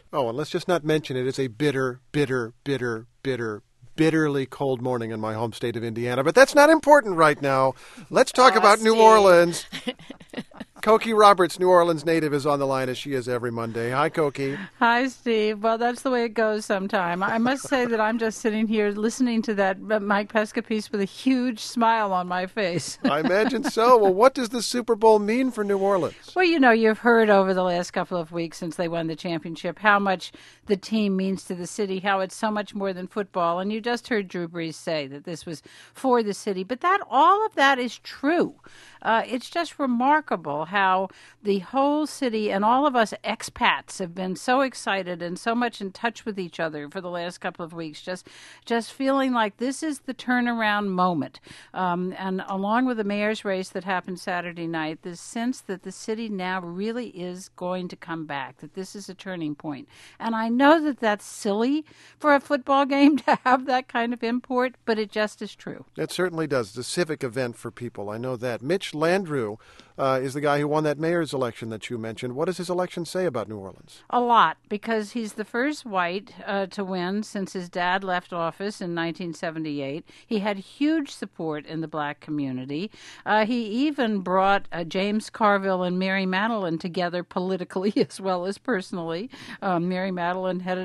Oh, and let's just not mention it is a bitter, bitter, bitter, bitter, bitterly cold morning in my home state of Indiana. But that's not important right now. Let's talk about Steve. New Orleans. Cokie Roberts, New Orleans native, is on the line as she is every Monday. Hi, Cokie. Hi, Steve. Well, that's the way it goes sometime. I must say that I'm just sitting here listening to that Mike Pesca piece with a huge smile on my face. I imagine so. Well, what does the Super Bowl mean for New Orleans? Well, you've heard over the last couple of weeks since they won the championship how much the team means to the city, how it's so much more than football. And you just heard Drew Brees say that this was for the city. But all of that is true. It's just remarkable how the whole city and all of us expats have been so excited and so much in touch with each other for the last couple of weeks, just feeling like this is the turnaround moment. And along with the mayor's race that happened Saturday night, this sense that the city now really is going to come back, that this is a turning point. And I know that that's silly for a football game to have that kind of import, but it just is true. It certainly does. It's a civic event for people. I know that. Mitch Landrieu is the guy who won that mayor's election that you mentioned. What does his election say about New Orleans? A lot, because he's the first white to win since his dad left office in 1978. He had huge support in the black community. He even brought James Carville and Mary Madeline together politically as well as personally. Mary Madeline had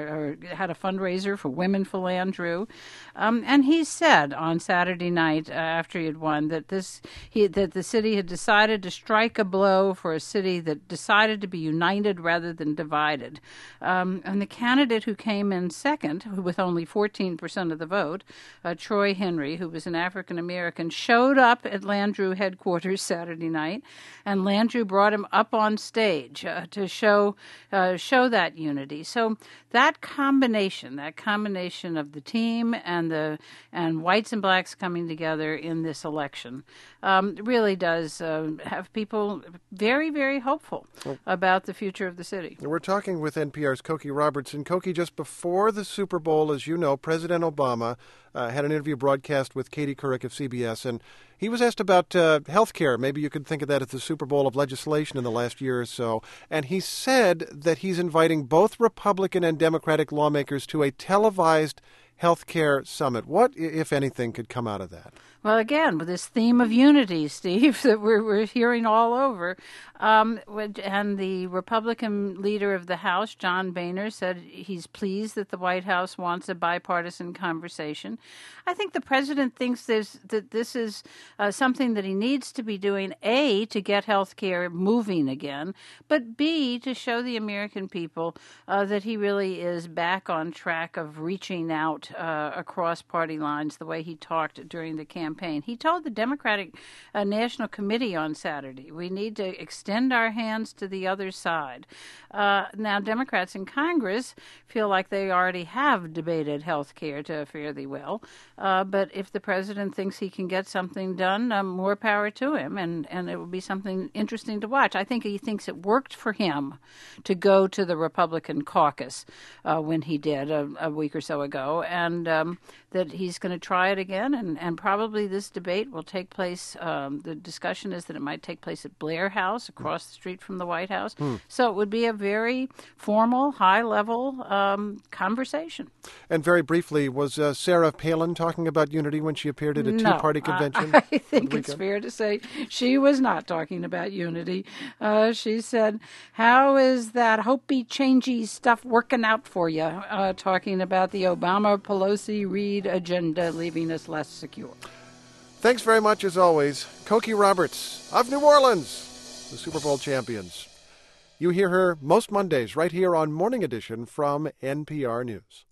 a fundraiser for Women for Landrieu. And he said on Saturday night after he had won that the city had decided to strike a blow for a city that decided to be united rather than divided. And the candidate who came in second, with only 14% of the vote, Troy Henry, who was an African-American, showed up at Landrieu headquarters Saturday night, and Landrieu brought him up on stage to show that unity. So that combination of the team and whites and blacks coming together in this election really does have people very, very hopeful about the future of the city. We're talking with NPR's Cokie Roberts. And Cokie, just before the Super Bowl, as you know, President Obama had an interview broadcast with Katie Couric of CBS, and he was asked about health care. Maybe you could think of that as the Super Bowl of legislation in the last year or so. And he said that he's inviting both Republican and Democratic lawmakers to a televised health care summit. What, if anything, could come out of that? Well, again, with this theme of unity, Steve, that we're hearing all over. And the Republican leader of the House, John Boehner, said he's pleased that the White House wants a bipartisan conversation. I think the president thinks that this is something that he needs to be doing, A, to get health care moving again, but B, to show the American people that he really is back on track of reaching out across party lines the way he talked during the campaign. He told the Democratic National Committee on Saturday, we need to extend our hands to the other side. Now, Democrats in Congress feel like they already have debated health care fairly well. But if the president thinks he can get something done, more power to him, and it will be something interesting to watch. I think he thinks it worked for him to go to the Republican caucus when he did a week or so ago, and that he's going to try it again, and probably this debate will take place. The discussion is that it might take place at Blair House across the street from the White House. So it would be a very formal, high-level conversation. And very briefly, was Sarah Palin talking about unity when she appeared at a Tea-Party convention? I think it's fair to say she was not talking about unity. She said, how is that hopey-changey stuff working out for you? Talking about the Obama-Pelosi-Reid agenda leaving us less secure. Thanks very much, as always. Cokie Roberts of New Orleans, the Super Bowl champions. You hear her most Mondays right here on Morning Edition from NPR News.